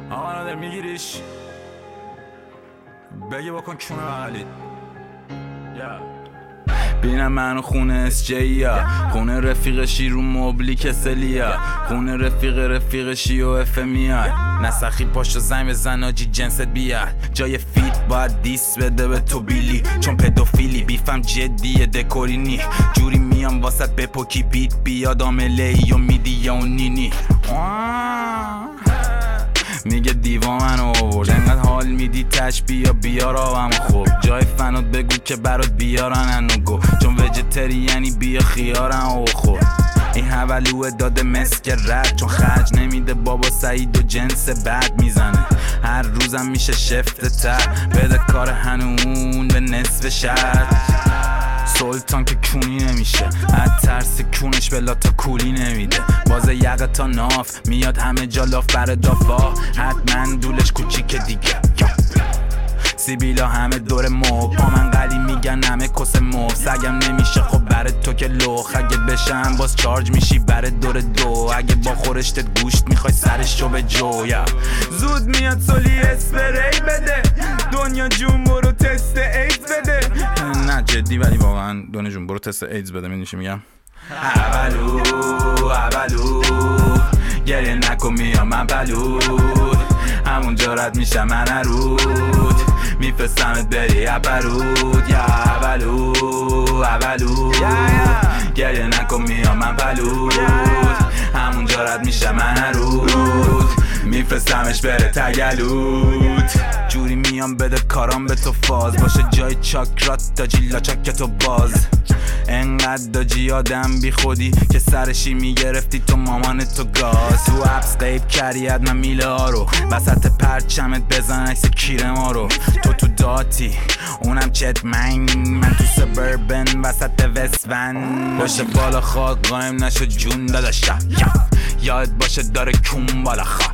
آقا نادر میگیریش بگی بکن کونه بغلی بینم منو خونه اسجیا، خونه رفیقشی رو مبلی کسلیا، خونه رفیقشی و اف میاد نسخی پاشو زنگ بزن آجی جنست بیاد جای فیت باید دیس بده به تو بیلی چون پدوفیلی بیفم جدیه دکوری نی جوری میام واسط بپوکی بیت بیاد آمله و میدی یا اون نینی میگه دیوا منو آورد انقدر حال میدی تش بیا راهم خوب جای فنات بگو که برات بیارن انوگو چون وجتری یعنی بیا خیارن او خور این حولوه داده مسک رد چون خرج نمیده بابا سعید و جنس بد میزنه هر روزم میشه شفت تر بده کار هنون به نصف شهر سلطان که کونی نمیشه از ترس کونش به لاتا کولی نمیده باز یقه تا ناف میاد همه جا لاف بر دافا حتما دولش کوچیک دیگه سیبیلا همه دور مو پا من قلی میگن همه کس مو سگم نمیشه خب بره تو که لخ اگه بشم باز چارج میشی بره دور دو اگه با خورشتت گوشت میخوای سرش رو به جویا زود میاد سولی اسپری بده دنیا جون برو تست ایدز بده نه جدی ولی واقعا دنیا جون برو تست ایدز بده میدونی چی میگم اولو گریه نکن میام من بلود همونجا رد میشم من رود میفرستمت بری اپرود یا اولو گریه نکن میام من بلود همونجا رد میشم من رود میفرستمش بره تگلود جوری میام بده کارام به تو فاز باشه جای چاکرات داجی لاچاک تو باز انقدر داجی آدم بی خودی که سرشی میگرفتی تو مامان تو گاز تو اپس قیب کردی من میله ها رو وسط پرچمت بزن عکس کیره ما رو تو داتی اونم چت من تو سبربن وسط وستون باشه بالا خاک قایم نشد جون داداشم یاد باشه داره کون بالا خوا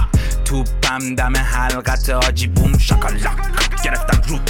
توپم دم حلقت آجی بوم شاکالاک گرفتم رو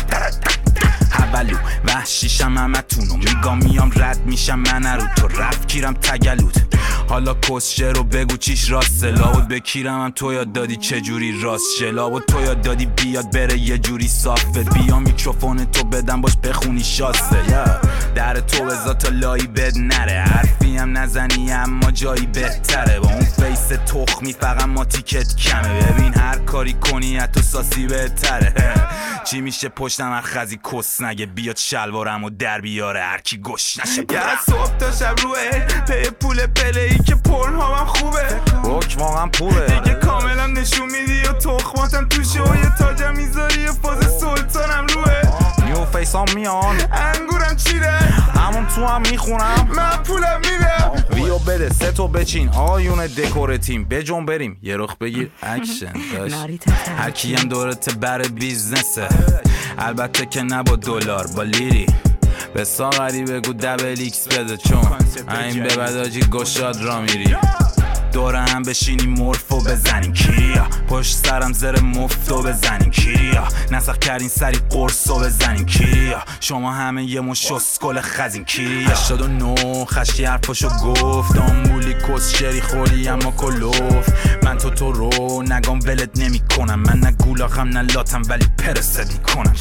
اولو وحشیشم همتونو میام رد میشم من رو تو رفت کیرم تگلود حالا کسشه رو بگو چیش راسته لابد بکیرم هم تو یاد دادی چجوری راست شه لابد تو یاد دادی بیاد بره یه جوری صافت بیا میکروفون تو بدم باش بخونی شاسته در تو بزا تا لایی بد نره حرفی هم نزنی اما جایی بهتره با اون فیس تخمی فقط ما تیکت کمه ببین هر کاری کنی حتی ساسی بهتره چی میشه پشتم هر خزی کس نگه بیاد شلوارم و در بیاره هرکی گوش نشه صبح تا شب روه پی پول پلهی که پرن هامم خوبه روک واقعا پوله دیگه کاملم نشون میدی و تخماتم توشه و یه تاجم میذاری و فاز سلطانم روه نیو فیس هم میان انگورم چیده همون تو هم میخونم من پولم میدم ویو بده ستو بچین آیون دکور تیم بجون بریم یه رخ بگیر اکشن داشت هرکی هم دورت بر بیزنسه البته که نه با دلار با لیری به ساغری بگو دبل ایکس بده چون این به بداجی گشاد را میری دوره هم بشینیم مورفو بزنیم کیریا پشت سرم زر مفتو بزنیم کیریا نسخ کردین سری قرصو بزنیم کیریا شما همه یه مشسکل خزین کیریا 89 خشکی حرفاشو گفت آمبولی کس شری خوری اما کلوف من تو رو نگام ولت نمی کنم من نه گولاخم نه لاتم ولی پرست میکنم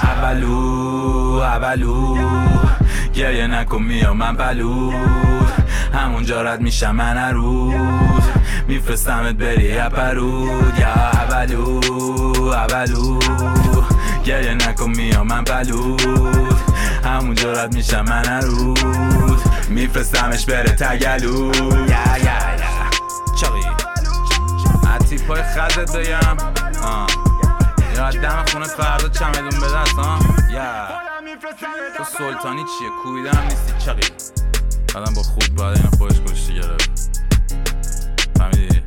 اولو گریه نکن میام من بلود همونجا رد میشم من رود میفرستمت بری اپرود یا اولو گریه نکن میام من بلود همونجا رد میشم من رود میفرستمش بره تگلود چاقی عطی پای خزت دایم یا دم خونه فردا چمدون به دست تو سلطانی چیه کویده هم نیستی چاقی آدم با خوب باید این خودش کشتی گرفت فهمیدی؟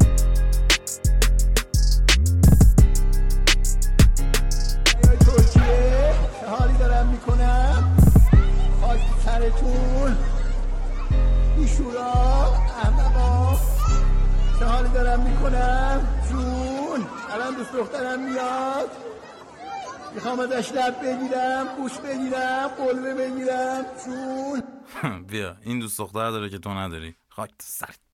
ترکیه چه حالی دارم میکنم خاک سرتون بیشورا احمقا چه حالی دارم میکنم جون الان دوست دخترم میاد میخوام ازش لب بگیرم بوش بگیرم قلبه بگیرم جون بیا این دوست دختر داره که تو نداری خاک تو سرت